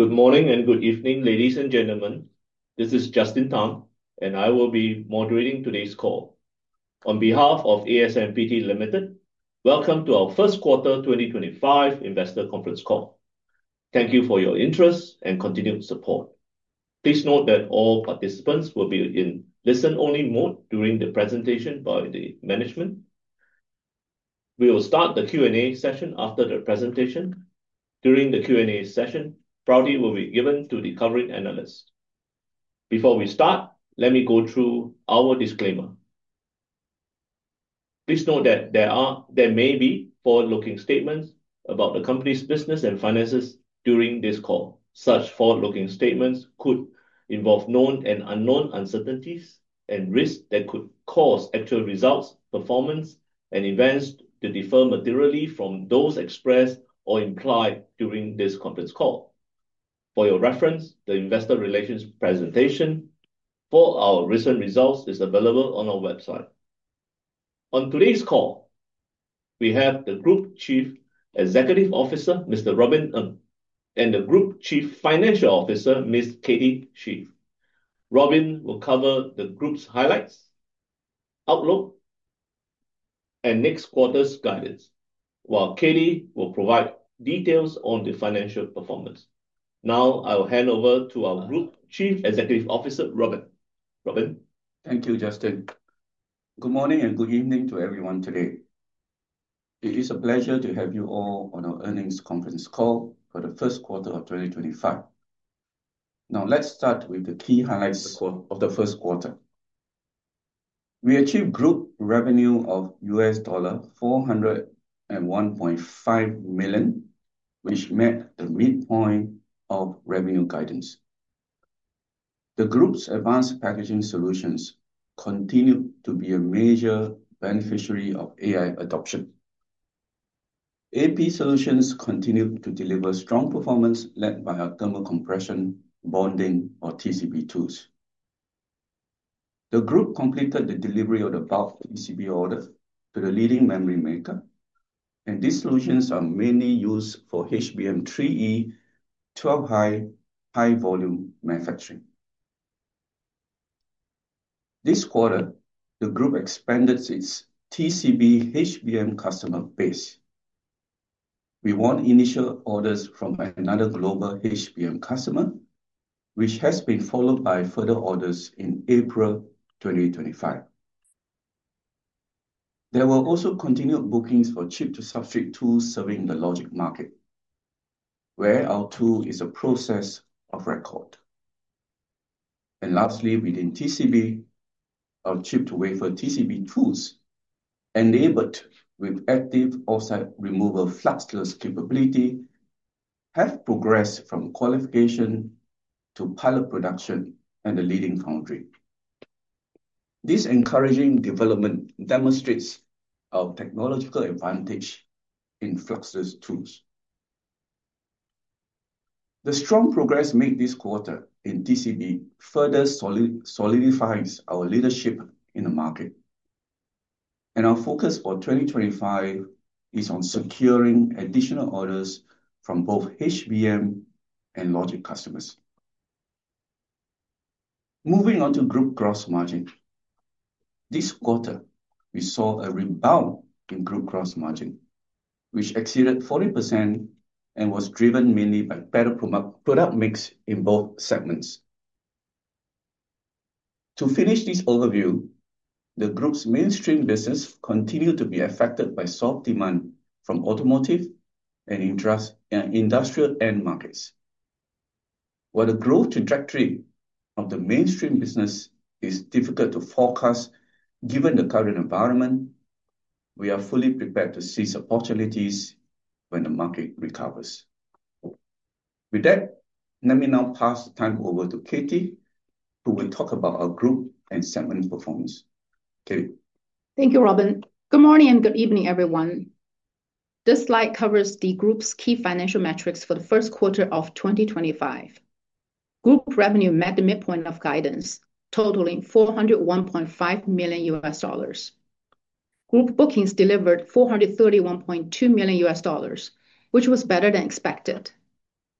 Good morning and good evening, ladies and gentlemen. This is Justin Tang, and I will be moderating today's call. On behalf of ASMPT Limited, welcome to our first quarter 2025 investor conference call. Thank you for your interest and continued support. Please note that all participants will be in listen-only mode during the presentation by the management. We will start the Q&A session after the presentation. During the Q&A session, priority will be given to the covering analyst. Before we start, let me go through our disclaimer. Please note that there may be forward-looking statements about the company's business and finances during this call. Such forward-looking statements could involve known and unknown uncertainties and risks that could cause actual results, performance, and events to differ materially from those expressed or implied during this conference call. For your reference, the investor relations presentation for our recent results is available on our website. On today's call, we have the Group Chief Executive Officer, Mr. Robin Ng, and the Group Chief Financial Officer, Ms. Katie Xu. Robin will cover the group's highlights, outlook, and next quarter's guidance, while Katie will provide details on the financial performance. Now, I will hand over to our Group Chief Executive Officer, Robin. Robin. Thank you, Justin. Good morning and good evening to everyone today. It is a pleasure to have you all on our earnings conference call for the first quarter of 2025. Now, let's start with the key highlights of the first quarter. We achieved group revenue of $401.5 million, which met the midpoint of revenue guidance. The group's advanced packaging solutions continue to be a major beneficiary of AI adoption. AP solutions continue to deliver strong performance led by our thermocompression bonding or TCB tools. The group completed the delivery of the bulk TCB order to the leading memory maker, and these solutions are mainly used for HBM3E 12-high high-volume manufacturing. This quarter, the group expanded its TCB HBM customer base. We won initial orders from another global HBM customer, which has been followed by further orders in April 2025. There were also continued bookings for chip-to-substrate tools serving the logic market, where our tool is a process of record. And lastly, within TCB, our chip-to-wafer TCB tools, enabled with active oxide removal fluxless capability, have progressed from qualification to pilot production and the leading foundry. This encouraging development demonstrates our technological advantage in fluxless tools. The strong progress made this quarter in TCB further solidifies our leadership in the market. And our focus for 2025 is on securing additional orders from both HBM and logic customers. Moving on to group gross margin. This quarter, we saw a rebound in group gross margin, which exceeded 40% and was driven mainly by better product mix in both segments. To finish this overview, the group's mainstream business continued to be affected by soft demand from automotive and industrial end markets. While the growth trajectory of the mainstream business is difficult to forecast given the current environment, we are fully prepared to seize opportunities when the market recovers. With that, let me now pass the time over to Katie, who will talk about our group and segment performance. Katie. Thank you, Robin. Good morning and good evening, everyone. This slide covers the group's key financial metrics for the first quarter of 2025. Group revenue met the midpoint of guidance, totaling $401.5 million. Group bookings delivered $431.2 million, which was better than expected.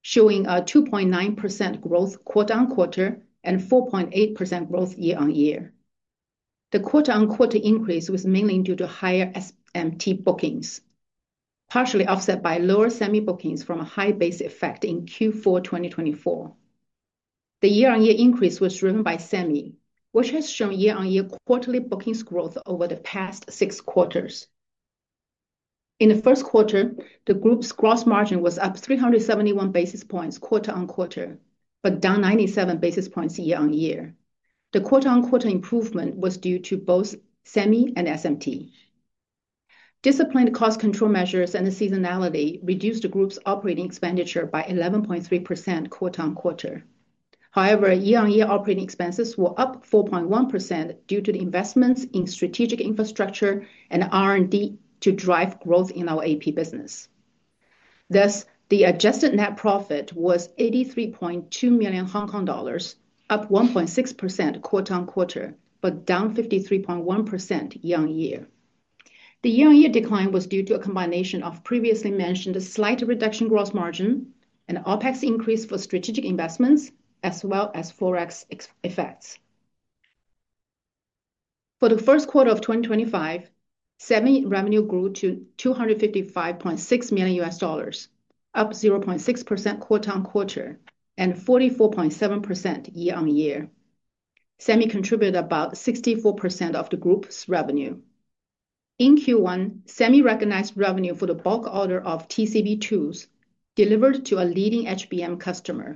showing a 2.9% growth quarter-on-quarter and 4.8% growth year-on-year. The quarter-on-quarter increase was mainly due to higher SMT bookings, partially offset by lower semi bookings from a high base effect in Q4 2024. The year-on-year increase was driven by semi, which has shown year-on-year quarterly bookings growth over the past 6 quarters. In the first quarter, the group's gross margin was up 371 basis points quarter-on-quarter, but down 97 basis points year-on-year. The quarter-on-quarter improvement was due to both semi and SMT. Disciplined cost control measures and the seasonality reduced the group's operating expenditure by 11.3% quarter-on-quarter. However, year-on-year operating expenses were up 4.1% due to the investments in strategic infrastructure and R&D to drive growth in our AP business. Thus, the adjusted net profit was 83.2 million Hong Kong dollars, up 1.6% quarter-on-quarter, but down 53.1% year-on-year. The year-on-year decline was due to a combination of previously mentioned slight reduction gross margin and OpEx increase for strategic investments, as well as Forex effects. For the first quarter of 2025, semi revenue grew to $255.6 million, up 0.6% quarter-on-quarter and 44.7% year-on-year. Semi contributed about 64% of the group's revenue. In Q1, semi recognized revenue for the bulk order of TCB tools delivered to a leading HBM customer.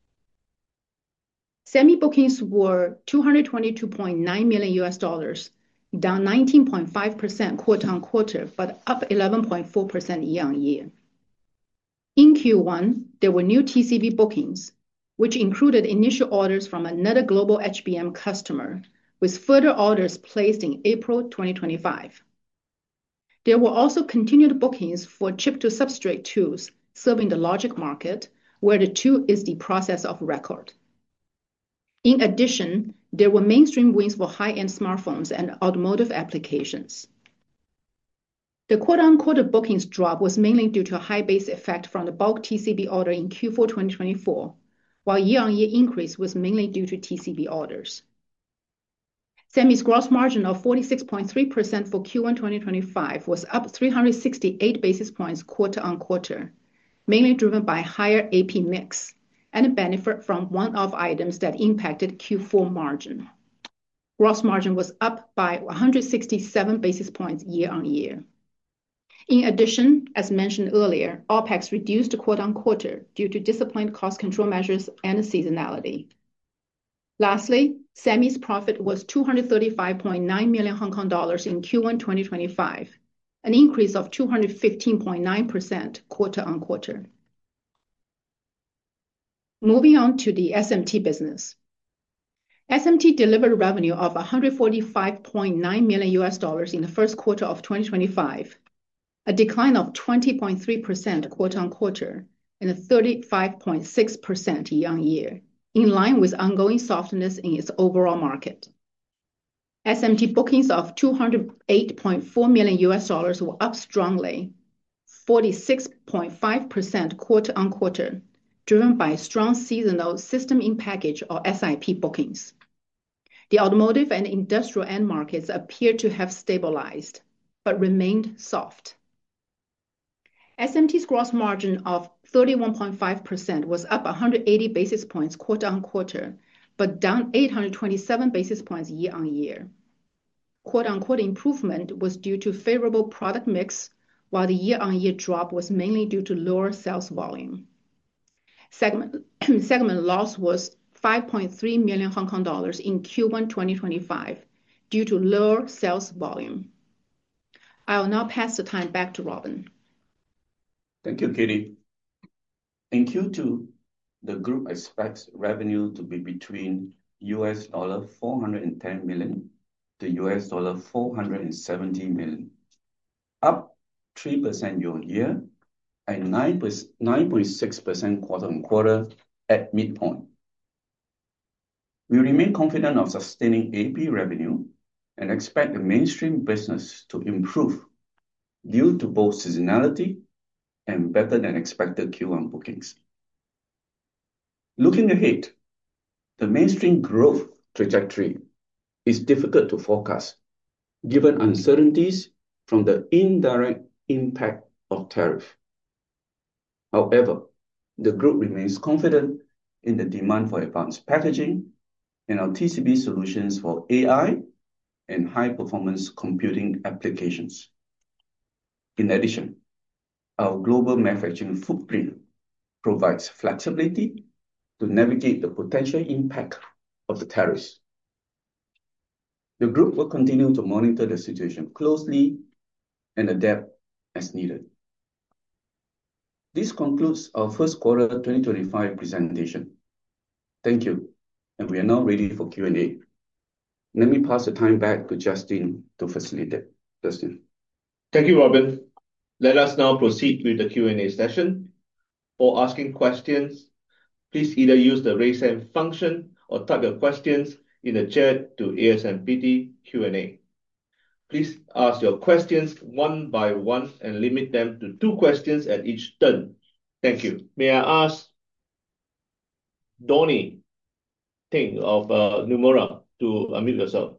Semi bookings were $222.9 million, down 19.5% quarter-on-quarter, but up 11.4% year-on-year. In Q1, there were new TCB bookings, which included initial orders from another global HBM customer, with further orders placed in April 2025. There were also continued bookings for chip-to-substrate tools serving the logic market, where the tool is the process of record. In addition, there were mainstream wins for high-end smartphones and automotive applications. The quarter-on-quarter bookings drop was mainly due to a high base effect from the bulk TCB order in Q4 2024, while year-on-year increase was mainly due to TCB orders. Semi's gross margin of 46.3% for Q1 2025 was up 368 basis points quarter-on-quarter, mainly driven by higher AP mix and a benefit from one-off items that impacted Q4 margin. Gross margin was up by 167 basis points year-on-year. In addition, as mentioned earlier, OpEx reduced quarter-on-quarter due to disciplined cost control measures and seasonality. Lastly, Semi's profit was 235.9 million Hong Kong dollars in Q1 2025, an increase of 215.9% quarter-on-quarter. Moving on to the SMT business. SMT delivered revenue of $145.9 million in the first quarter of 2025, a decline of 20.3% quarter-on-quarter and 35.6% year-on-year, in line with ongoing softness in its overall market. SMT bookings of $208.4 million were up strongly, 46.5% quarter-on-quarter, driven by strong seasonal system-in-package or SiP bookings. The automotive and industrial end markets appear to have stabilized, but remained soft. SMT's gross margin of 31.5% was up 180 basis points quarter-on-quarter, but down 827 basis points year-on-year. Quarter-on-quarter improvement was due to favorable product mix, while the year-on-year drop was mainly due to lower sales volume. Segment loss was 5.3 million Hong Kong dollars in Q1 2025 due to lower sales volume. I will now pass the time back to Robin. Thank you, Katie. In Q2, the group expects revenue to be between $410 million to $470 million, up 3% year-on-year and 9.6% quarter-on-quarter at midpoint. We remain confident of sustaining AP revenue and expect the mainstream business to improve due to both seasonality and better than expected Q1 bookings. Looking ahead, the mainstream growth trajectory is difficult to forecast given uncertainties from the indirect impact of tariff. However, the group remains confident in the demand for advanced packaging and our TCB solutions for AI and high-performance computing applications. In addition, our global manufacturing footprint provides flexibility to navigate the potential impact of the tariffs. The group will continue to monitor the situation closely and adapt as needed. This concludes our first quarter 2025 presentation. Thank you, and we are now ready for Q&A. Let me pass the time back to Justin to facilitate. Justin. Thank you, Robin. Let us now proceed with the Q&A session. For asking questions, please either use the raise hand function or type your questions in the chat to ASMPT Q&A. Please ask your questions one by one and limit them to 2 questions at each turn. Thank you. May I ask Donnie Teng of Nomura to unmute yourself?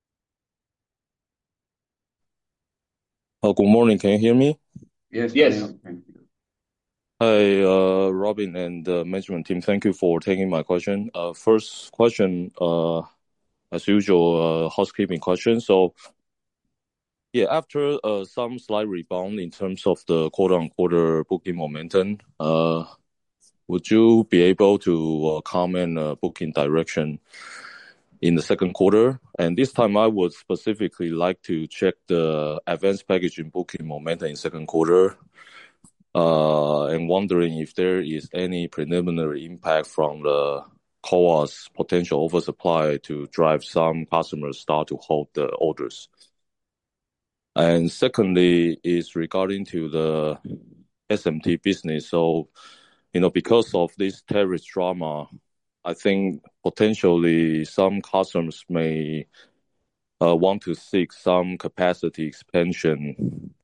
Good morning. Can you hear me? Yes. Yes. Thank you. Hi, Robin and the management team. Thank you for taking my question. First question, as usual, housekeeping question. So, yeah, after some slight rebound in terms of the quarter-on-quarter booking momentum, would you be able to comment booking direction in the second quarter? And this time, I would specifically like to check the advanced packaging booking momentum in second quarter, and wondering if there is any preliminary impact from the CoWoS potential oversupply to drive some customers start to hold the orders. And secondly, is regarding to the SMT business. So, because of this tariff drama, I think potentially some customers may want to seek some capacity expansion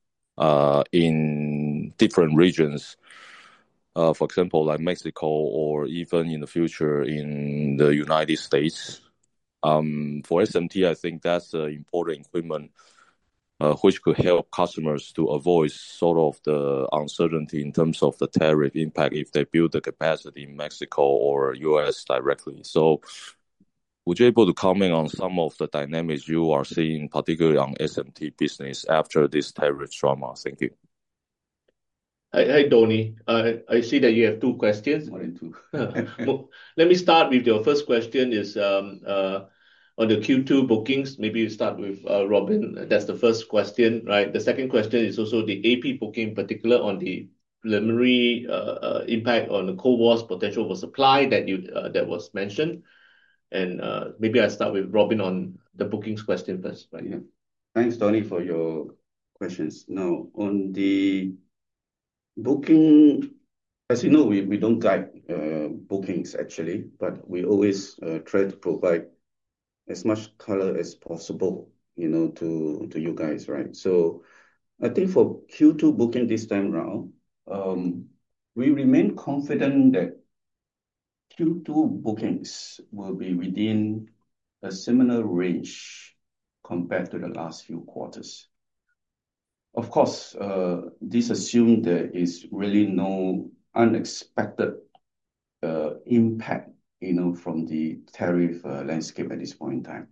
in different regions. For example, like Mexico or even in the future in the United States. For SMT, I think that's an important equipment which could help customers to avoid sort of the uncertainty in terms of the tariff impact if they build the capacity in Mexico or US directly. So, would you be able to comment on some of the dynamics you are seeing, particularly on SMT business after this tariff drama? Thank you. Hi, Donnie. I see that you have 2 questions. More than 2. Let me start with your first question is on the Q2 bookings. Maybe you start with Robin. That's the first question, right? The second question is also the AP booking, in particular on the preliminary impact on the CoWoS potential oversupply that was mentioned. And maybe I'll start with Robin on the bookings question first. Right? Yeah. Thanks, Donnie, for your questions. Now, on the booking, as you know, we don't guide bookings actually, but we always try to provide as much color as possible, to you guys, right? So, I think for Q2 booking this time around, we remain confident that Q2 bookings will be within a similar range compared to the last few quarters. Of course, this assumes there is really no unexpected impact, from the tariff landscape at this point in time.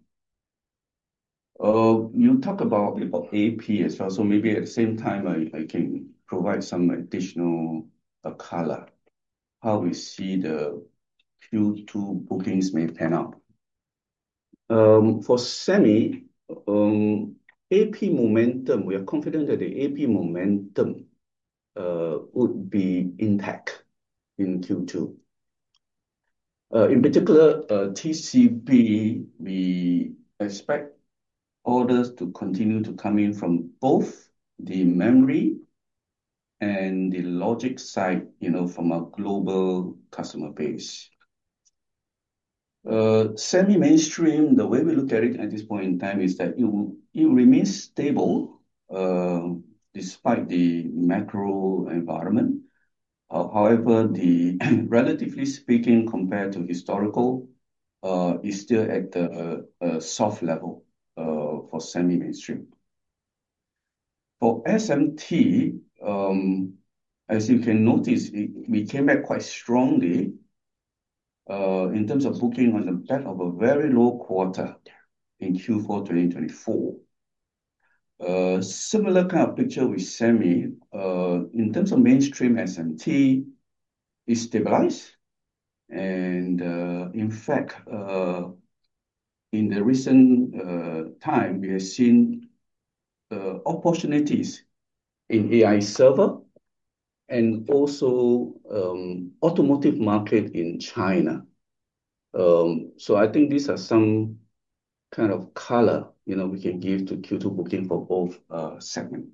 You talk about AP as well, so maybe at the same time I can provide some additional color how we see the Q2 bookings may pan out. For semi, AP momentum, we are confident that the AP momentum would be intact in Q2. In particular, TCB, we expect orders to continue to come in from both the memory and the logic side, from a global customer base. Semi-mainstream, the way we look at it at this point in time is that it remains stable despite the macro environment. However, relatively speaking, compared to historical, is still at a soft level for semi-mainstream. For SMT, as you can notice, we came back quite strongly in terms of booking on the back of a very low quarter in Q4 2024. Similar kind of picture with semi. In terms of mainstream SMT, is stabilized. And in fact, in the recent time, we have seen opportunities in AI server and also automotive market in China. So I think these are some kind of color we can give to Q2 booking for both segments.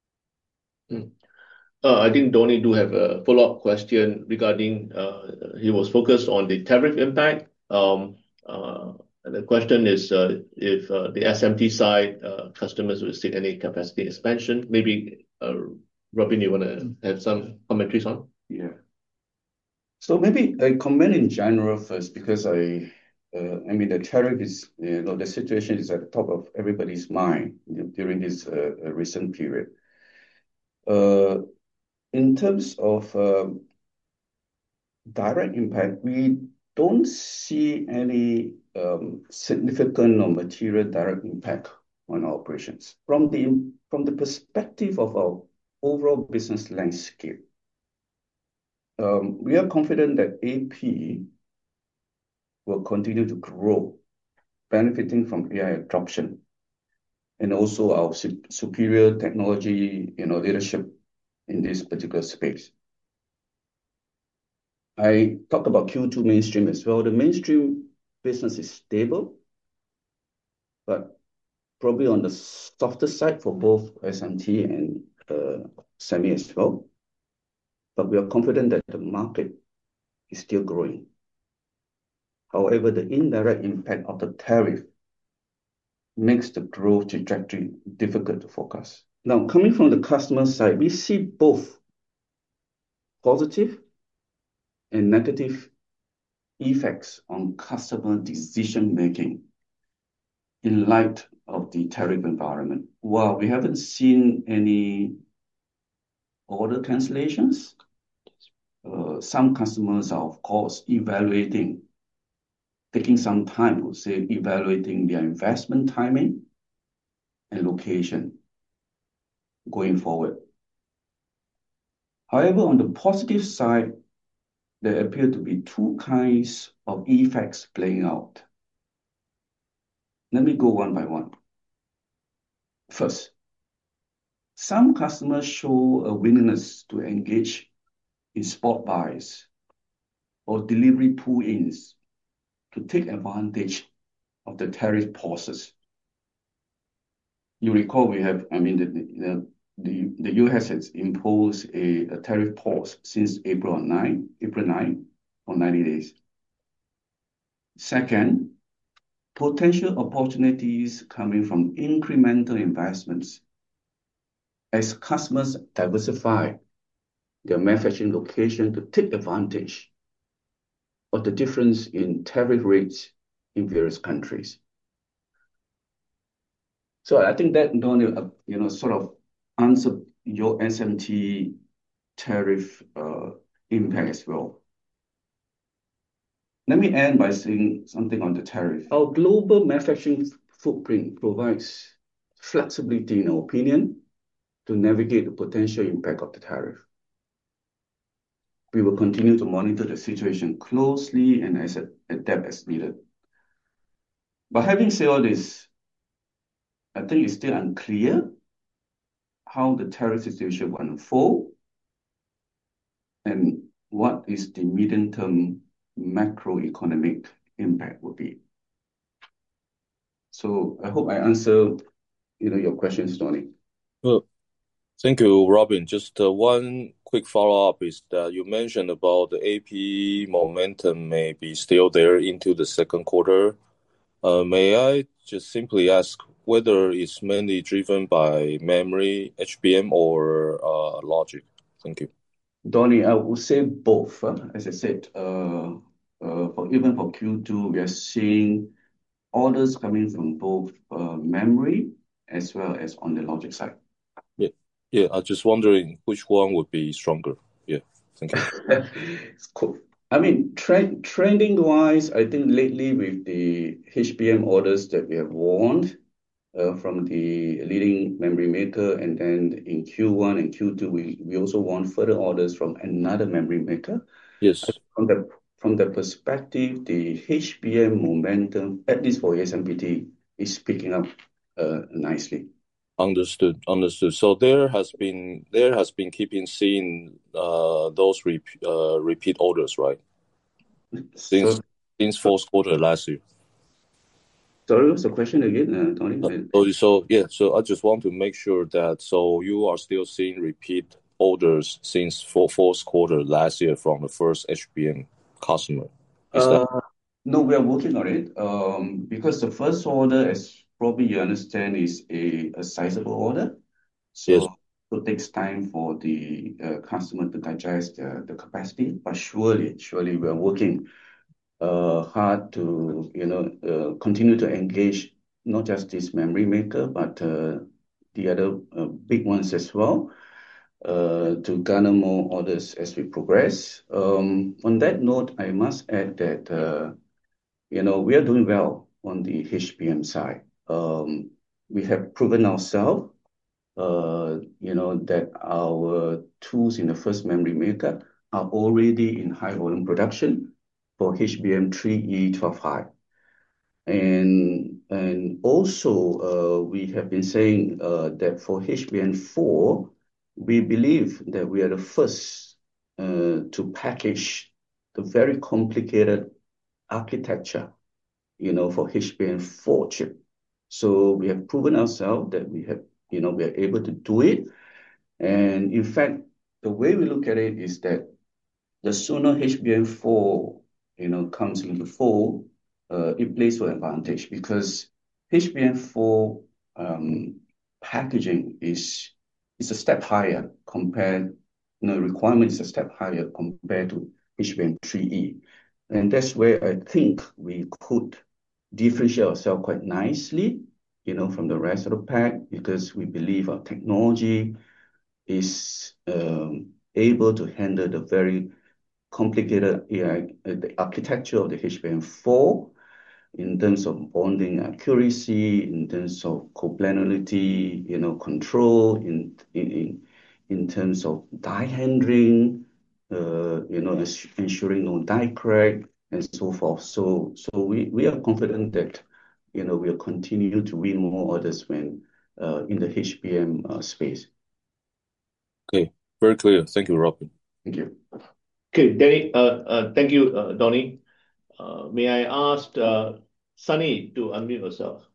I think Donnie do have a follow-up question regarding he was focused on the tariff impact. The question is if the SMT side customers will see any capacity expansion. Maybe Robin, you want to have some commentaries on? Yeah. So maybe I comment in general first because I mean the tariff is the situation is at the top of everybody's mind during this recent period. In terms of direct impact, we don't see any significant or material direct impact on our operations. From the perspective of our overall business landscape, we are confident that AP will continue to grow, benefiting from AI adoption and also our superior technology leadership in this particular space. I talked about Q2 mainstream as well. The mainstream business is stable, but probably on the softer side for both SMT and semi as well. But we are confident that the market is still growing. However, the indirect impact of the tariff makes the growth trajectory difficult to forecast. Now, coming from the customer side, we see both positive and negative effects on customer decision-making in light of the tariff environment. While we haven't seen any order cancellations, some customers are, of course, taking some time to evaluating their investment timing and location going forward. However, on the positive side, there appear to be two kinds of effects playing out. Let me go one by one. First, some customers show a willingness to engage in spot buys or delivery pull-ins to take advantage of the tariff pauses. You recall the US has imposed a tariff pause since April 9 for 90 days. Second, potential opportunities coming from incremental investments as customers diversify their manufacturing location to take advantage of the difference in tariff rates in various countries. So I think that sort of answer your SMT tariff impact as well. Let me end by saying something on the tariff. Our global manufacturing footprint provides flexibility, in our opinion, to navigate the potential impact of the tariff. We will continue to monitor the situation closely and adapt as needed. But having said all this, I think it's still unclear how the tariff situation will unfold and what is the medium-term macroeconomic impact will be. So I hope I answered your questions, Donnie. Well, thank you, Robin. Just one quick follow-up is that you mentioned about the AP momentum may be still there into the second quarter. May I just simply ask whether it's mainly driven by memory, HBM, or logic? Thank you. Donnie, I would say both. As I said, even for Q2, we are seeing orders coming from both memory as well as on the logic side. Yeah. Yeah, I just wondering which one would be stronger. Yeah. Thank you. It's cool. I mean, trending-wise, I think lately with the HBM orders that we have won from the leading memory maker, and then in Q1 and Q2, we also won further orders from another memory maker. Yes. From the perspective, the HBM momentum, at least for ASMPT, is picking up nicely. Understood. So there has been keeping seeing those repeat orders, right? So, Since fourth quarter last year. sorry, what's the question again, Tony? So I just want to make sure that you are still seeing repeat orders since fourth quarter last year from the first HBM customer. Is that? No, we are working on it. Because the first order, as probably you understand, is a sizable order. Yes. So it takes time for the customer to digest the capacity. But surely we are working hard to continue to engage not just this memory maker, but the other big ones as well, to garner more orders as we progress. On that note, I must add that we are doing well on the HBM side. We have proven ourselves, that our tools in the first memory maker are already in high volume production for HBM3E 12-high. And also, we have been saying that for HBM4, we believe that we are the first to package the very complicated architecture, for HBM4 chip. So we have proven ourselves that we are able to do it. And in fact, the way we look at it is that the sooner HBM4, comes into fold, it plays to advantage because HBM4 packaging is a step higher compared, requirement is a step higher compared to HBM3E. And that's where I think we could differentiate ourselves quite nicely, from the rest of the pack, because we believe our technology is able to handle the very complicated the architecture of the HBM4 in terms of bonding accuracy, in terms of coplanarity, control, in terms of die handling, ensuring no die crack and so forth. So we are confident that we'll continue to win more orders when in the HBM space. Okay, very clear. Thank you, Robin. Thank you. Okay, Danny, thank you, Donnie. May I ask Sunny to unmute yourself?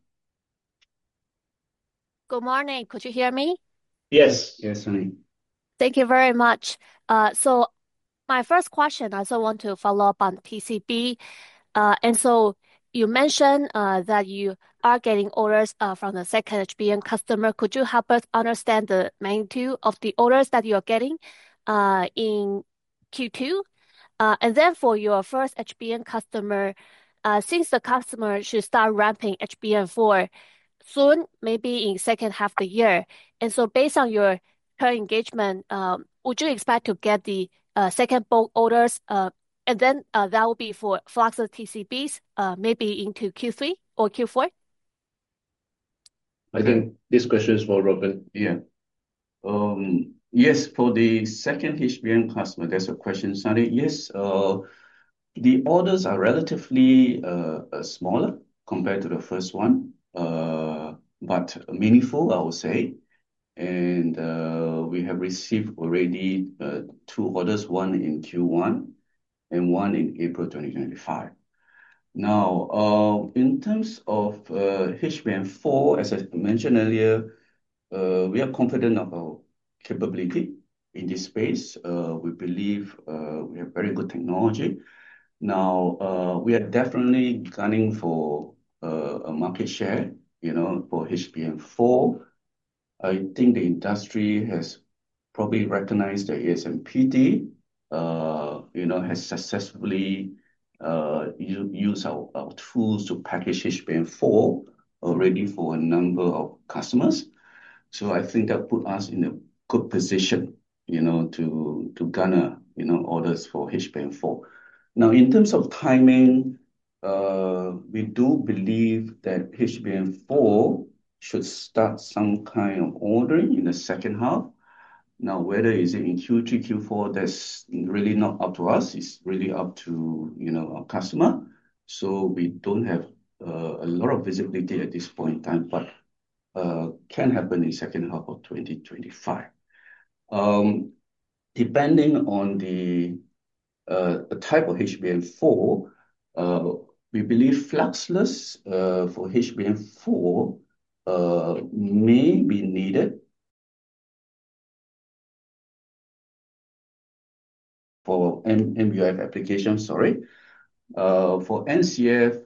Good morning. Could you hear me? Yes. Yes, Sunny. Thank you very much. So my first question, I also want to follow up on TCB. And so you mentioned that you are getting orders from the second HBM customer. Could you help us understand the magnitude of the orders that you are getting in Q2? And then for your first HBM customer, since the customer should start ramping HBM4 soon, maybe in second half of the year. And so based on your current engagement, would you expect to get the second bulk orders? And then that will be for fluxless TCBs, maybe into Q3 or Q4? I think this question is for Robin. Yeah. Yes, for the second HBM customer, there's a question, Sunny. Yes, the orders are relatively smaller compared to the first one, but meaningful, I would say. And we have received already 2 orders, one in Q1 and one in April 2025. Now, in terms of HBM4, as I mentioned earlier, we are confident of our capability in this space. We believe we have very good technology. Now, we are definitely gunning for a market share, for HBM4. I think the industry has probably recognize that ASMPT, has successfully used our tools to package HBM4 already for a number of customers. So I think that put us in a good position, to garner, orders for HBM4. Now, in terms of timing, we do believe that HBM4 should start some kind of ordering in the second half. Now, whether is it in Q3, Q4, that's really not up to us. It's really up to, our customer. So we don't have a lot of visibility at this point in time, but can happen in second half of 2025. Depending on the type of HBM4, we believe fluxless for HBM4 may be needed for MUF application, sorry. For NCF,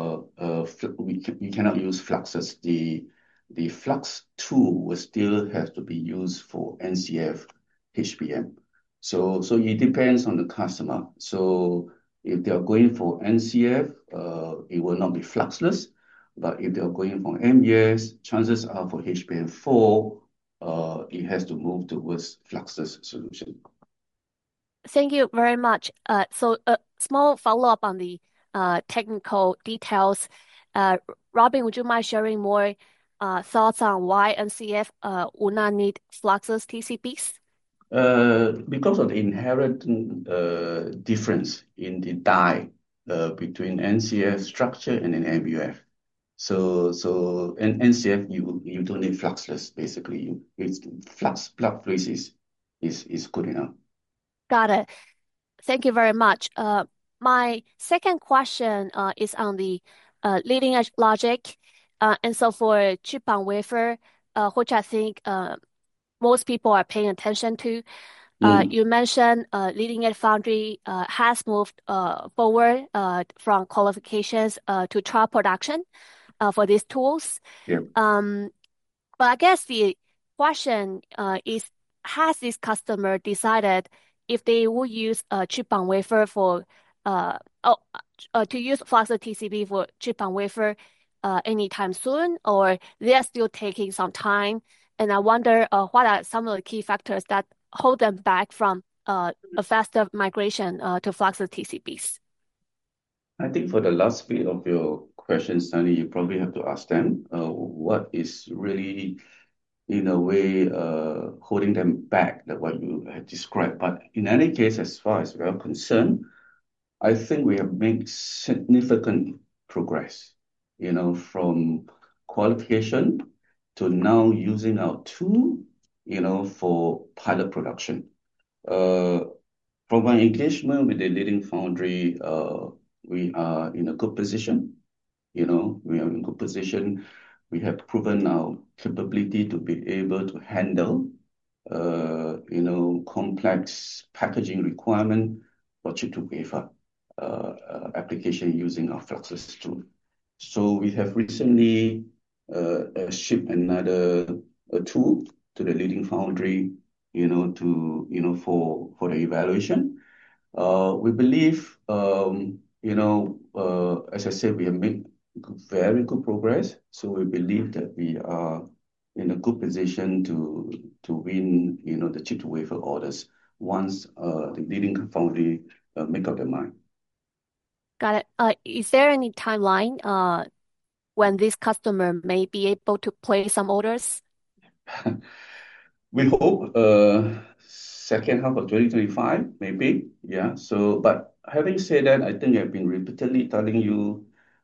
we cannot use fluxes. The flux tool will still have to be used for NCF HBM. So it depends on the customer. So if they are going for NCF, it will not be fluxless. But if they are going for MUF, chances are for HBM4, it has to move towards fluxless solution. Thank you very much. So a small follow-up on the technical details. Robin, would you mind sharing more thoughts on why NCF would not need fluxless TCBs? Because of the inherent difference in the die between NCF structure and an MUF. So in NCF you don't need fluxless. Basically, it's flux plug freeze is good enough. Got it. Thank you very much. My second question is on the leading edge logic. And so for chip on wafer, which I think most people are paying attention to, you mentioned leading edge foundry has moved forward from qualifications to trial production for these tools. Yeah. But I guess the question is, has this customer decided if they will use a chip on wafer for to use fluxless TCB for chip on wafer anytime soon, or they are still taking some time? And I wonder what are some of the key factors that hold them back from a faster migration to fluxless TCBs? I think for the last bit of your question, Sunny, you probably have to ask them what is really, in a way, holding them back, like what you have described. But in any case, as far as we are concerned, I think we have made significant progress, from qualification to now using our tool, for pilot production. From my engagement with the leading foundry, we are in a good position. We are in a good position. We have proven our capability to be able to handle, complex packaging requirement for chip to wafer application using our fluxless tool. So we have recently shipped another tool to the leading foundry, for the evaluation. We believe, as I said, we have made very good progress. So we believe that we are in a good position to win, the chip to wafer orders once the leading foundry make up their mind. Got it. Is there any timeline when this customer may be able to place some orders? We hope second half of 2025, maybe. Yeah. So, but having said that, I think I've been repeatedly telling you,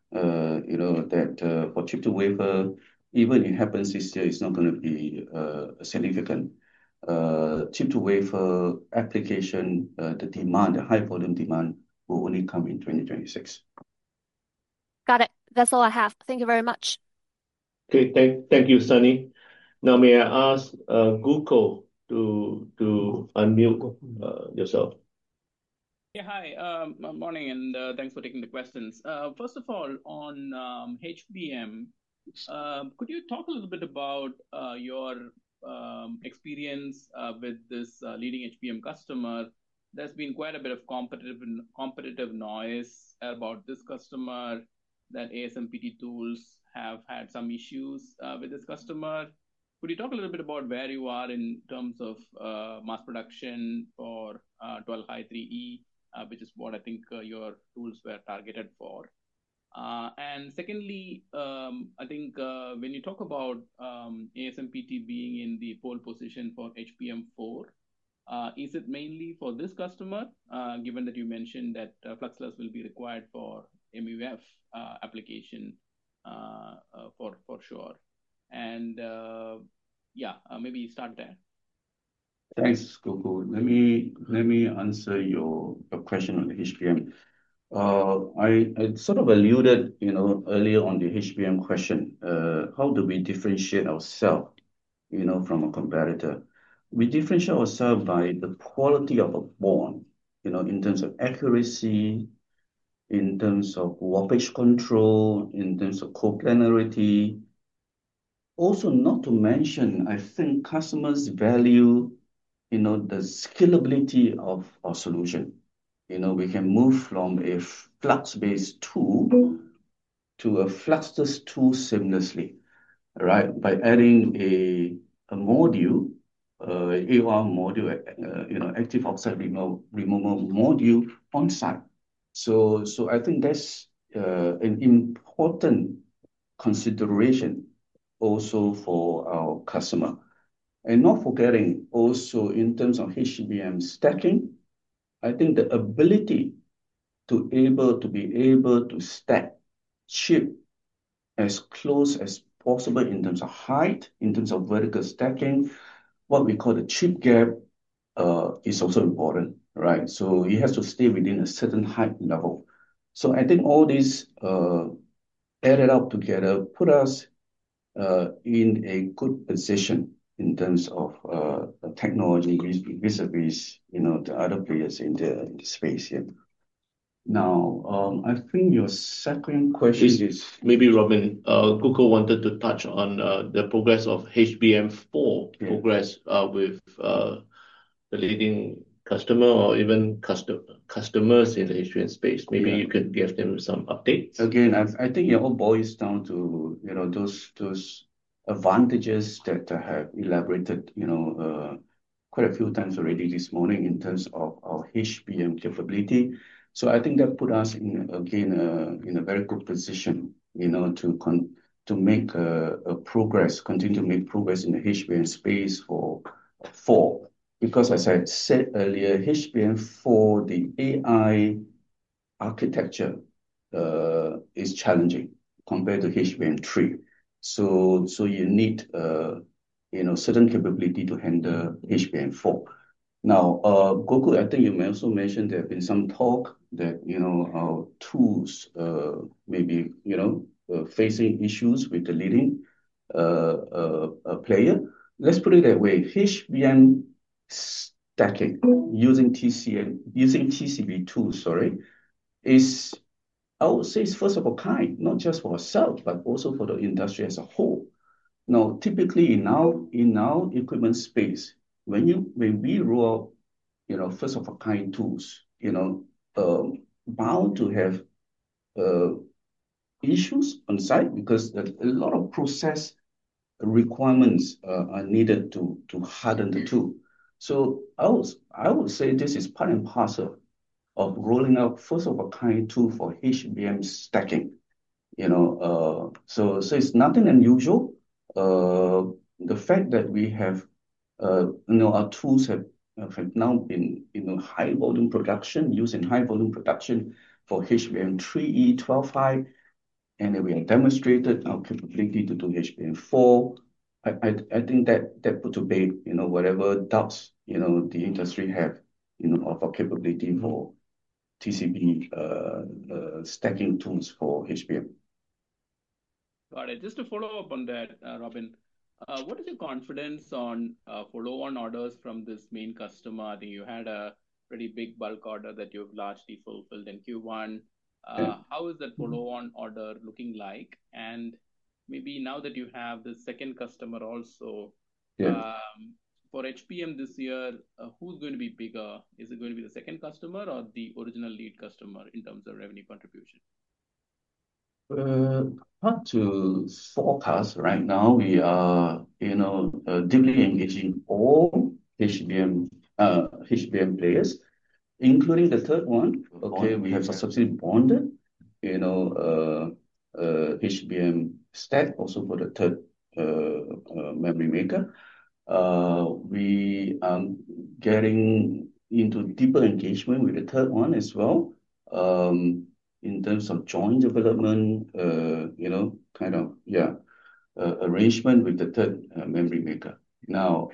that for chip to wafer, even if it happens this year, it's not going to be significant. Chip to wafer application, the demand, the high volume demand, will only come in 2026. Got it. That's all I have. Thank you very much. Okay, thank you, Sunny. Now, may I ask Gokul to unmute yourself? Yeah, hi. Morning, and thanks for taking the questions. First of all, on HBM, could you talk a little bit about your experience with this leading HBM customer, there's been quite a bit of competitive noise about this customer, that ASMPT tools have had some issues with this customer. Could you talk a little bit about where you are in terms of mass production for 12 High 3E, which is what I think your tools were targeted for? And secondly, I think when you talk about ASMPT being in the pole position for HBM4, is it mainly for this customer, given that you mentioned that fluxless will be required for MUF application for sure? And yeah, maybe start there. Thanks, Gokul. Let me answer your question on the HBM. I sort of alluded, earlier on the HBM question. How do we differentiate ourselves, from a competitor? We differentiate ourselves by the quality of a bond, in terms of accuracy, in terms of warpage control, in terms of coplanarity. Also, not to mention, I think customers value, the scalability of our solution. We can move from a flux-based tool to a fluxless tool seamlessly, right? By adding a module, AOR module, active oxide removal module on site. So I think that's an important consideration also for our customer. And not forgetting also in terms of HBM stacking, I think the ability to be able to stack chip as close as possible in terms of height, in terms of vertical stacking, what we call the chip gap, is also important, right? So it has to stay within a certain height level. So I think all these added up together put us in a good position in terms of technology vis-a-vis, the other players in the space here. Now, I think your second question is maybe, Robin, Gokul wanted to touch on the progress of HBM4 progress with the leading customer or even customers in the HBM space. Maybe you could give them some updates. Again, I think it all boils down to, those advantages that I have elaborated, quite a few times already this morning in terms of our HBM capability. So I think that put us in a very good position, to make progress, continue to make progress in the HBM space for 4. Because as I said earlier, HBM4, the AI architecture is challenging compared to HBM3. So you need certain capability to handle HBM4. Now, Gokul, I think you may also mention there have been some talk that our tools may be facing issues with the leading player. Let's put it that way. HBM stacking using TCB tools, is, I would say, it's first of a kind, not just for ourselves, but also for the industry as a whole. Now, typically in our equipment space, when we roll out, first of a kind tools, bound to have issues on site because a lot of process requirements are needed to harden the tool. So I would say this is part and parcel of rolling out first of a kind tool for HBM stacking. So it's nothing unusual. The fact that we have, our tools have now been high volume production, used in high volume production for HBM3E 12 high, and we have demonstrated our capability to do HBM4. I think that put to bed, whatever doubts, the industry have, of our capability for TCB stacking tools for HBM. Got it. Just to follow up on that, Robin, what is your confidence on follow-on orders from this main customer? I think you had a pretty big bulk order that you've largely fulfilled in Q1. How is that follow-on order looking like? And maybe now that you have the second customer also, Yeah. For HBM this year, who's going to be bigger? Is it going to be the second customer or the original lead customer in terms of revenue contribution? Hard to forecast right now. We are, deeply engaging all HBM players, including the third one. Okay, we have successfully bonded, HBM stack also for the third memory maker. We are getting into deeper engagement with the third one as well, in terms of joint development, arrangement with the third memory maker. Now,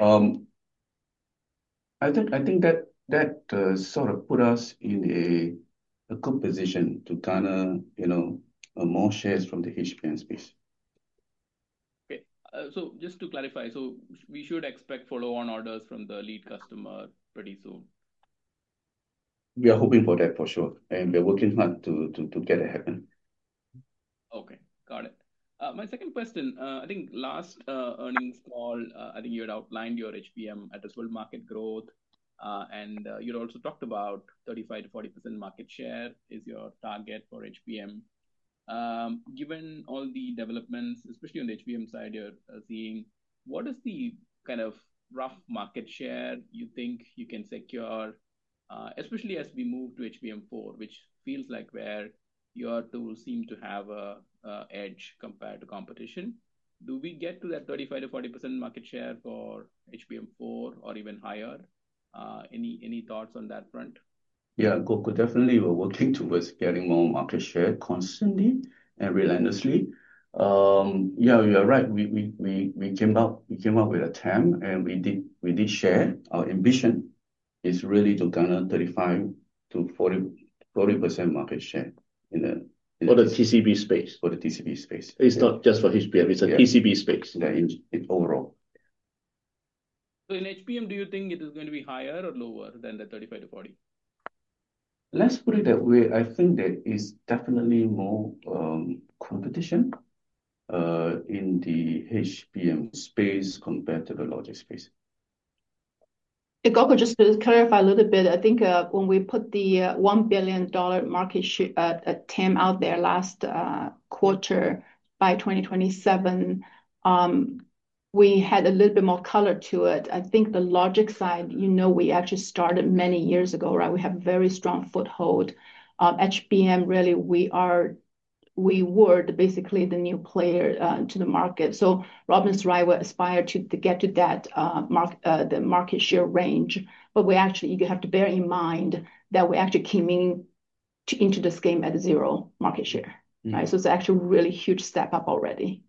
I think that sort of put us in a good position to garner, more shares from the HBM space. Okay. So just to clarify, so we should expect follow-on orders from the lead customer pretty soon. We are hoping for that for sure, and we're working hard to get it happen. Okay, got it. My second question, I think last earnings call, I think you had outlined your HBM addressable market growth, and you'd also talked about 35 to 40% market share is your target for HBM. Given all the developments, especially on the HBM side, you're seeing, what is the kind of rough market share you think you can secure, especially as we move to HBM4, which feels like where your tools seem to have a edge compared to competition? Do we get to that 35 to 40% market share for HBM4 or even higher? Any thoughts on that front? Yeah, Gokul, definitely we're working towards getting more market share constantly and relentlessly. Yeah, you are right. We came up with a TAM, and we did share. Our ambition is really to garner 35 to 40% market share for the TCB space. For the TCB space. It's not just for HBM, it's a TCB space. Yeah, in overall. So in HBM, do you think it is going to be higher or lower than the 35 to 40? Let's put it that way. I think there is definitely more competition in the HBM space compared to the logic space. Gokul, just to clarify a little bit, I think when we put the $1 billion market share TAM out there last quarter by 2027, we had a little bit more color to it. I think the logic side, we actually started many years ago, right? We have a very strong foothold. HBM, really, we were basically the new player to the market. So Robin's right, we aspire to get to that the market share range. But you have to bear in mind that we actually came into this game at 0 market share, right? So it's actually a really huge step up already.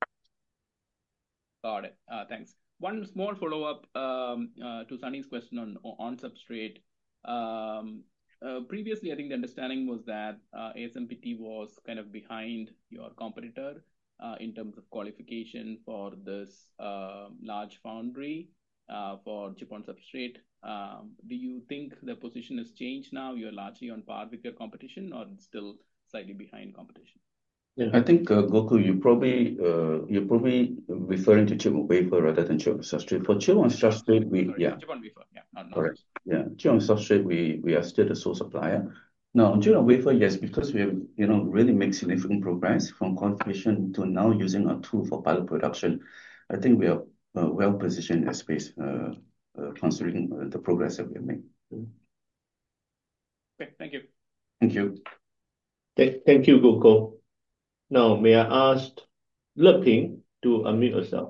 Got it. Thanks. One small follow-up to Sunny's question on substrate. Previously, I think the understanding was that ASMPT was kind of behind your competitor in terms of qualification for this large foundry for chip on substrate. Do you think the position has changed now? You're largely on par with your competition, or still slightly behind competition? Yeah, I think Gokul, you're probably referring to chip on wafer rather than chip on substrate. For chip on substrate, chip on wafer, yeah, correct. Yeah, chip on substrate, we are still the sole supplier. Now, on chip on wafer, yes, because we have really made significant progress from qualification to now using our tool for pilot production. I think we are well positioned in that space, considering the progress that we have made. Okay, thank you. Thank you. Thank you, Gokul. Now, may I ask Leping to unmute yourself?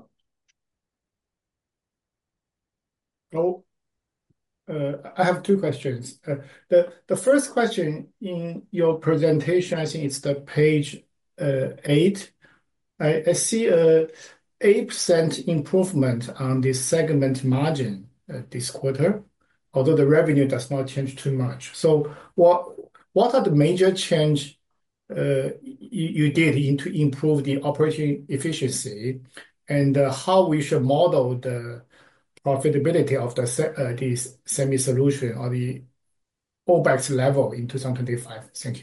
I have 2 questions. The first question in your presentation, I think it's the page 8. I see a 8% improvement on the segment margin this quarter, although the revenue does not change too much. So what are the major change you did to improve the operating efficiency, and how we should model the profitability of the semi solution or the OpEx level in 2025? Thank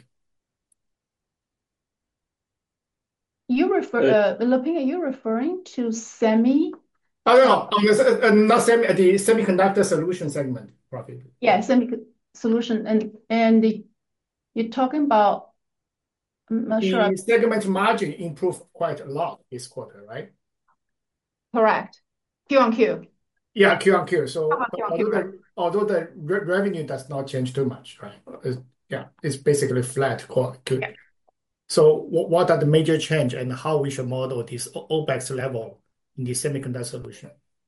you. Leping, are you referring to semi Oh, no, not the semiconductor solution segment profit. Yeah, solution. And you're talking about, I'm not sure. The segment margin improved quite a lot this quarter, right? Correct. Q on Q. Yeah, Q on Q. So Q on Q, right. although the revenue does not change too much, right? It's basically flat Q. Yeah. So what are the major change and how we should model this OpEx level in the semiconductor solution?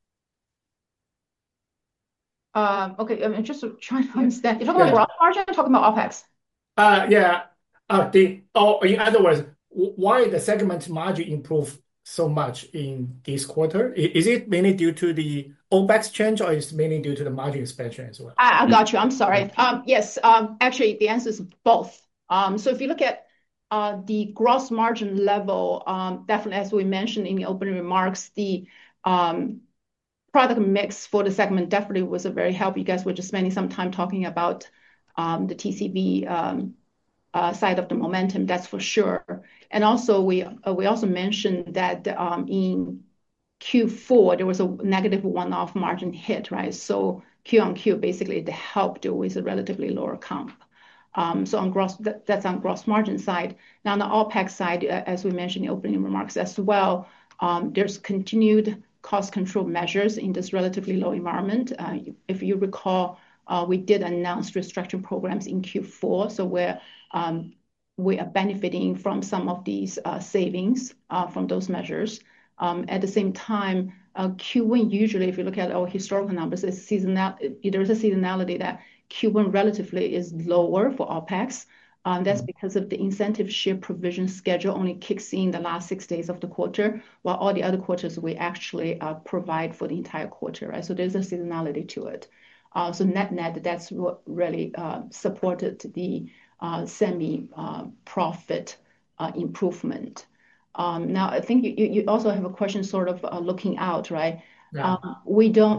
Okay, I'm just trying to understand. You're talking about gross margin or talking about OpEx? Yeah. In other words, why the segment margin improved so much in this quarter? Is it mainly due to the OpEx change, or is it mainly due to the margin expansion as well? I got you. I'm sorry. Yes, actually, the answer is both. So if you look at the gross margin level, definitely, as we mentioned in the opening remarks, the product mix for the segment definitely was a very help. You guys were just spending some time talking about the TCB side of the momentum, that's for sure. And also, we also mentioned that in Q4, there was a negative one-off margin hit, right? So Q on Q, basically, it helped with a relatively lower comp. So that's on gross margin side. Now, on the OpEx side, as we mentioned in the opening remarks as well, there's continued cost control measures in this relatively low environment. If you recall, we did announce restructuring programs in Q4, so we are benefiting from some of these savings from those measures. At the same time, Q1, usually, if you look at our historical numbers, there's a seasonality that Q1 relatively is lower for OpEx. That's because of the incentive share provision schedule only kicks in the last 6 days of the quarter, while all the other quarters we actually provide for the entire quarter, right? So there's a seasonality to it. So net, that's what really supported the semi profit improvement. Now, I think you also have a question sort of looking out, right? Yeah. We don't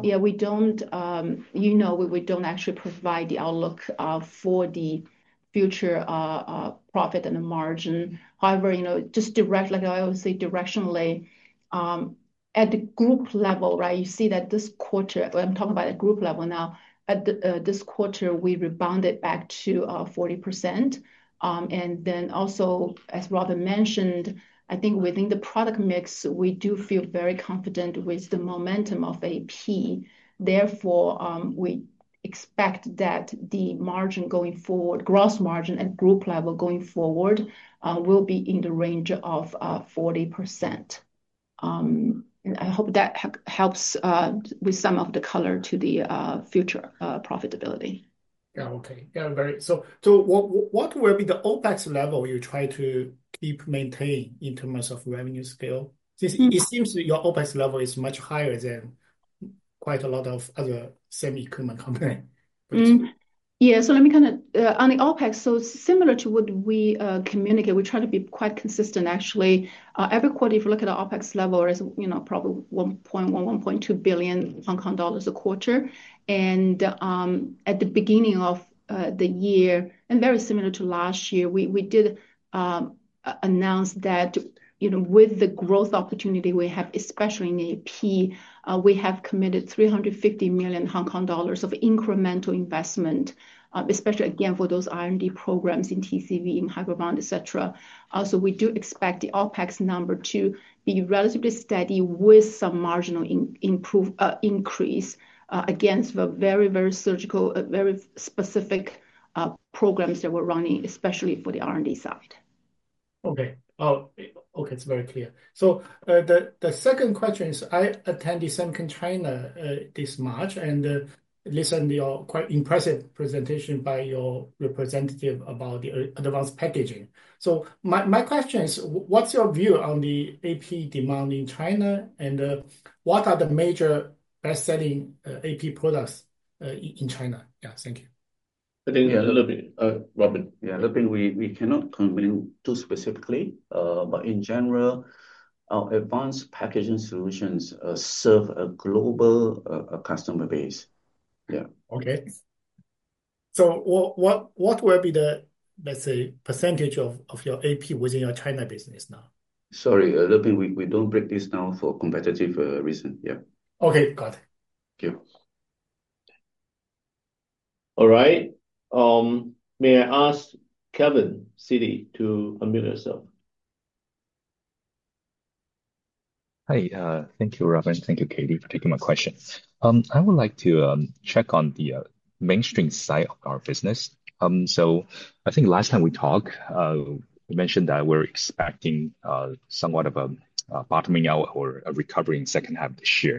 actually provide the outlook for the future profit and the margin. However, just direct, like I always say, directionally, at the group level, right? You see that this quarter, I'm talking about the group level now, at this quarter, we rebounded back to 40%. And then also, as Robin mentioned, I think within the product mix, we do feel very confident with the momentum of AP. Therefore, we expect that the margin going forward, gross margin at group level going forward, will be in the range of 40%. And I hope that helps with some of the color to the future profitability. Yeah, okay. Yeah, so what will be the OpEx level you try to keep maintain in terms of revenue scale? It seems that your OpEx level is much higher than quite a lot of other semi-equipment company. Yeah, so let me kind of, on the OpEx, so similar to what we communicate, we try to be quite consistent, actually. Every quarter, if you look at the OpEx level, it's probably 1.1, 1.2 billion Hong Kong dollars a quarter. And at the beginning of the year, and very similar to last year, we did announce that with the growth opportunity we have, especially in AP, we have committed 350 million Hong Kong dollars of incremental investment, especially, again, for those R&D programs in TCB, in Hybrid Bond, etc. So we do expect the OpEx number to be relatively steady with some marginal increase against the very, very surgical, very specific programs that we're running, especially for the R&D side. Okay. Oh, okay. It's very clear. So the second question is, I attended SEMICON China this March and listened to your quite impressive presentation by your representative about the advanced packaging. So my question is, what's your view on the AP demand in China, and what are the major best-selling AP products in China? Yeah, thank you. I think a little bit, Robin. Yeah, Leping, we cannot comment too specifically, but in general, our advanced packaging solutions serve a global customer base. Yeah. Okay. So what will be the, let's say, percentage of your AP within your China business now? Sorry, Leping, we don't break this down for competitive reason. Yeah. Okay, got it. Thank you. All right. May I ask Kevin Citi to unmute yourself? Hi, thank you, Robin. Thank you, Katie, for taking my question. I would like to check on the mainstream side of our business. So I think last time we talked, we mentioned that we're expecting somewhat of a bottoming out or a recovery in second half this year.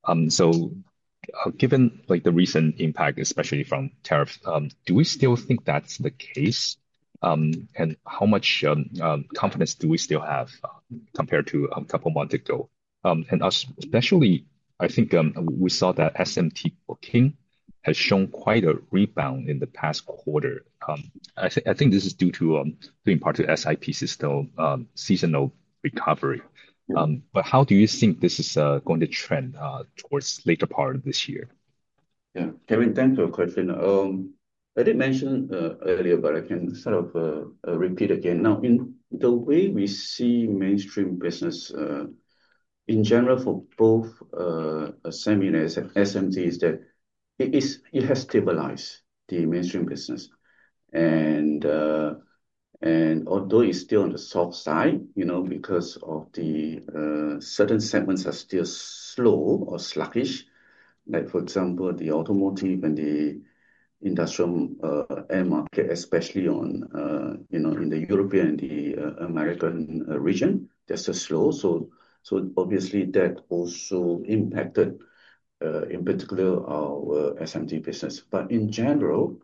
So given like the recent impact, especially from tariffs, do we still think that's the case? And how much confidence do we still have compared to a couple months ago? And especially, I think we saw that SMT booking has shown quite a rebound in the past quarter. I think this is due to in part to SiP system seasonal recovery. But how do you think this is going to trend towards later part of this year? Yeah, Kevin, thanks for your question. I did mention earlier, but I can sort of repeat again. Now, in the way we see mainstream business in general for both semi and SMT is that it has stabilized the mainstream business, and although it's still on the soft side, because of the certain segments are still slow or sluggish, like for example the automotive and the industrial end market, especially on in the European and the American region, they're still slow. So obviously that also impacted in particular our SMT business. But in general,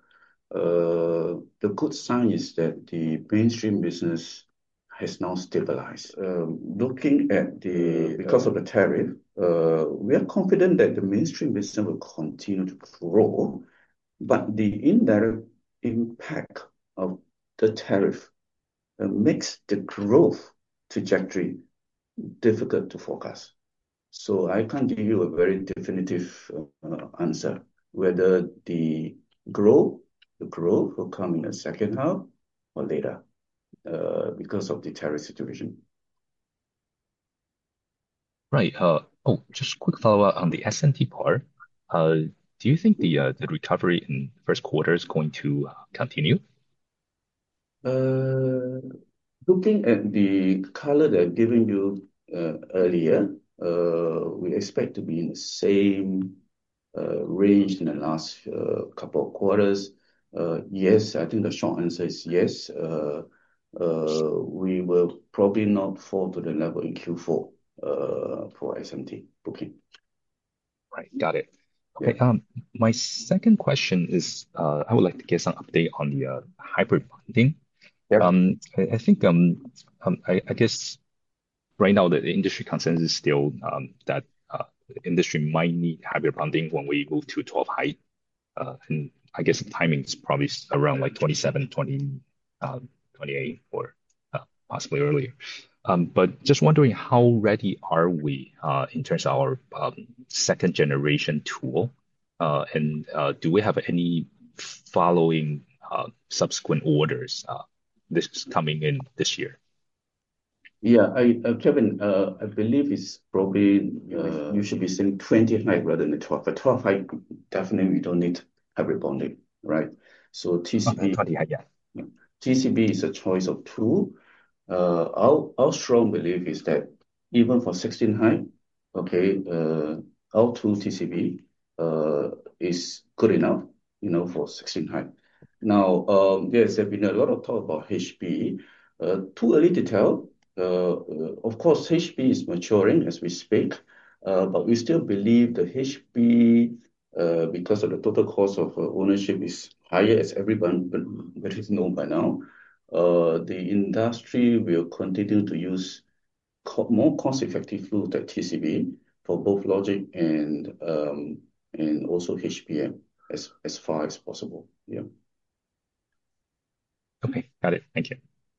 the good sign is that the mainstream business has now stabilized. Looking at because of the tariff, we are confident that the mainstream business will continue to grow, but the indirect impact of the tariff makes the growth trajectory difficult to forecast. So I can't give you a very definitive answer whether the growth will come in the second half or later because of the tariff situation. Right. Just quick follow-up on the SMT part. Do you think the recovery in first quarter is going to continue? Looking at the color that I've given you earlier, we expect to be in the same range in the last couple of quarters. Yes, I think the short answer is yes. We will probably not fall to the level in Q4 for SMT booking. Right. Got it. Okay. My second question is, I would like to get some update on the hybrid bonding. I think I guess right now the industry consensus is still that the industry might need hybrid bonding when we move to 12 high. And I guess the timing is probably around like 27, 28 or possibly earlier. But just wondering how ready are we in terms of our second generation tool? And do we have any following subsequent orders this is coming in this year? Yeah, Kevin, I believe it's probably you should be saying 20 high rather than 12. But 12 high, definitely we don't need hybrid bonding, right? So TCB, 20 high, yeah. TCB is a choice of tool. Our strong belief is that even for 16 high, okay, our tool TCB is good enough, for 16 high. Now, there's been a lot of talk about HB. Too early to tell. Of course, HB is maturing as we speak, but we still believe the HB, because of the total cost of ownership is higher, as everyone is known by now. The industry will continue to use more cost-effective fluid like TCB for both logic and also HBM as far as possible. Yeah. Okay, got it. Thank you.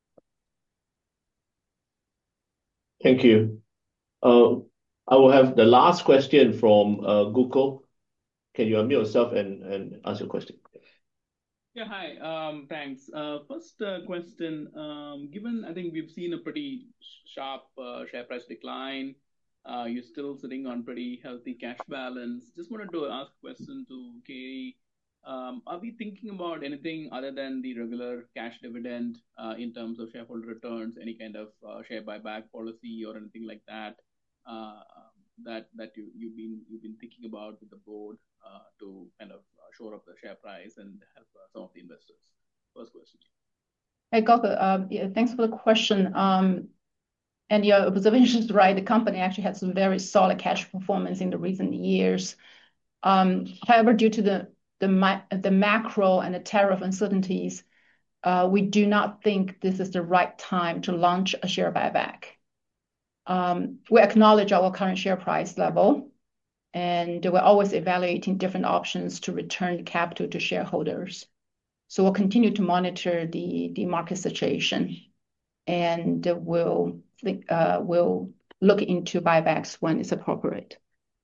Thank you. I will have the last question from Gokul. Can you unmute yourself and ask your question? Yeah, hi. Thanks. First question, given I think we've seen a pretty sharp share price decline, You're still sitting on pretty healthy cash balance. Just wanted to ask a question to Katie. Are we thinking about anything other than the regular cash dividend in terms of shareholder returns, any kind of share buyback policy or anything like that that you've been thinking about with the board to kind of shore up the share price and help some of the investors? First question. Hey, Gokul, yeah, thanks for the question. And your observation is right. The company actually had some very solid cash performance in the recent years. However, due to the macro and the tariff uncertainties, we do not think this is the right time to launch a share buyback. We acknowledge our current share price level, and we're always evaluating different options to return capital to shareholders. So we'll continue to monitor the market situation, and we'll look into buybacks when it's appropriate.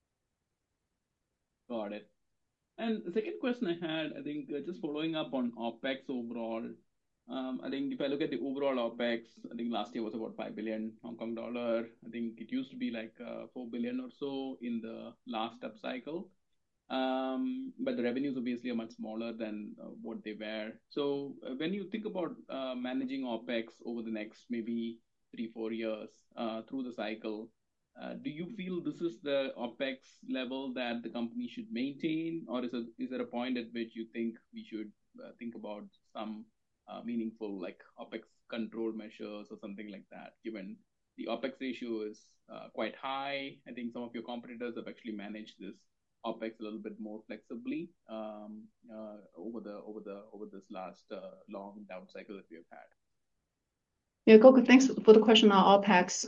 Got it. And the second question I had, I think just following up on OpEx overall, I think if I look at the overall OpEx, I think last year was about 5 billion Hong Kong dollar. I think it used to be like 4 billion or so in the last up cycle. But the revenues obviously are much smaller than what they were. So when you think about managing OpEx over the next maybe 3-4 years through the cycle, do you feel this is the OpEx level that the company should maintain, or is there a point at which you think we should think about some meaningful like OpEx control measures or something like that, given the OpEx ratio is quite high? I think some of your competitors have actually managed this OpEx a little bit more flexibly over this last long down cycle that we have had. Yeah, Gokul, thanks for the question on OpEx.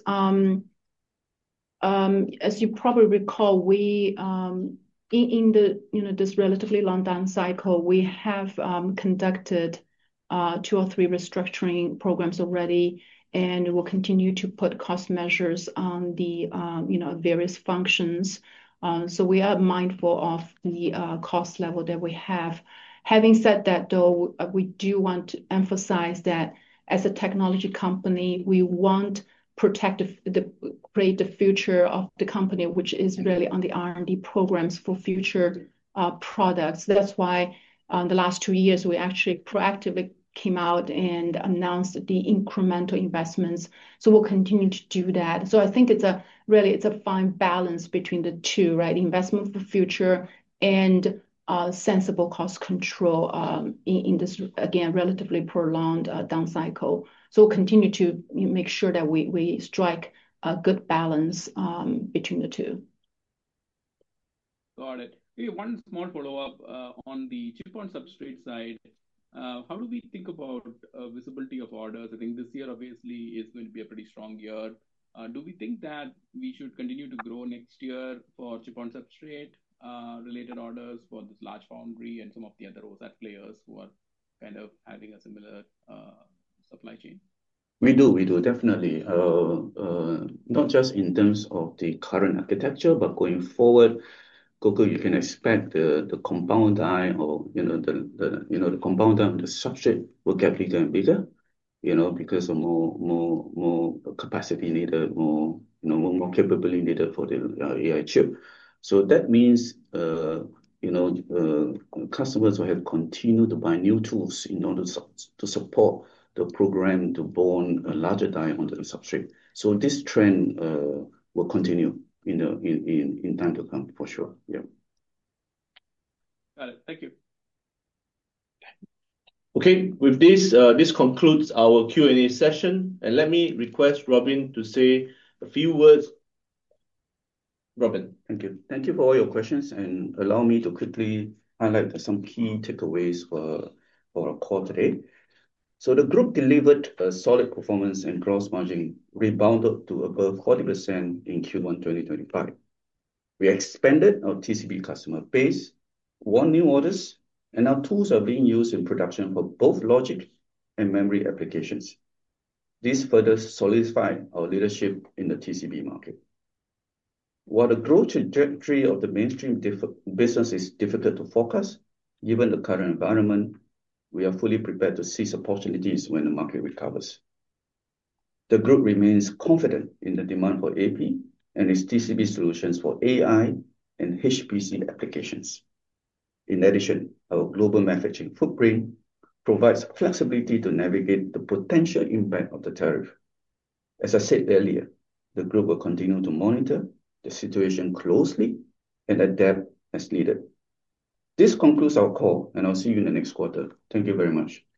As you probably recall, we in the this relatively long down cycle, we have conducted 2 or 3 restructuring programs already, and we'll continue to put cost measures on the various functions. So we are mindful of the cost level that we have. Having said that, though, we do want to emphasize that as a technology company, we want protect create the future of the company, which is really on the R&D programs for future products. That's why the last 2 years we actually proactively came out and announced the incremental investments. So we'll continue to do that. So I think it's a fine balance between the two, right? Investment for future and sensible cost control in this, again, relatively prolonged down cycle. So we'll continue to make sure that we strike a good balance between the two. Got it. Maybe one small follow-up on the chip-on-substrate side. How do we think about visibility of orders? I think this year obviously is going to be a pretty strong year. Do we think that we should continue to grow next year for chip-on-substrate related orders for this large foundry and some of the other OSAT players who are kind of having a similar supply chain? We do definitely. Not just in terms of the current architecture, but going forward, Gokul, you can expect the compound die or the compound die and the substrate will get bigger and bigger, because of more capacity needed, more capability needed for the AI chip. So that means customers will have continued to buy new tools in order to support the program to bond a larger die onto the substrate. So this trend will continue in time to come for sure. Yeah. Got it. Thank you. Okay, with this concludes our Q&A session, and let me request Robin to say a few words. Robin. Thank you. Thank you for all your questions, and allow me to quickly highlight some key takeaways for our call today. So the group delivered a solid performance and gross margin rebounded to above 40% in Q1 2025. We expanded our TCB customer base, won new orders, and our tools are being used in production for both logic and memory applications. This further solidified our leadership in the TCB market. While the growth trajectory of the mainstream business is difficult to forecast, given the current environment, we are fully prepared to seize opportunities when the market recovers. The group remains confident in the demand for AP and its TCB solutions for AI and HPC applications. In addition, our global manufacturing footprint provides flexibility to navigate the potential impact of the tariff. As I said earlier, the group will continue to monitor the situation closely and adapt as needed. This concludes our call, and I'll see you in the next quarter. Thank you very much.